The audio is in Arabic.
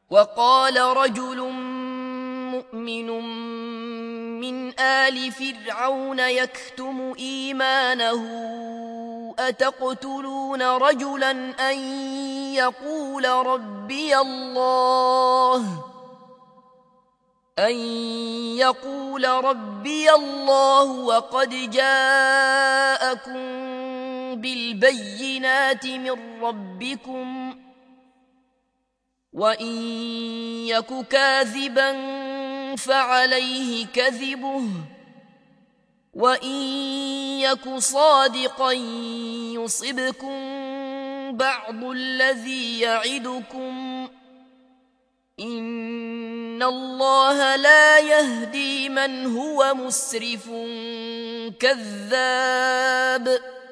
وقال رجل مؤمن من آل فرعون يكتم إيمانه أتقتلون رجلا أن يقول ربي الله وقد جاءكم بالبينات من ربكم وإن يك كاذبا فعليه كذبه وإن يك صادقا يصبكم بعض الذي يعدكم إن الله لا يهدي من هو مسرف كذاب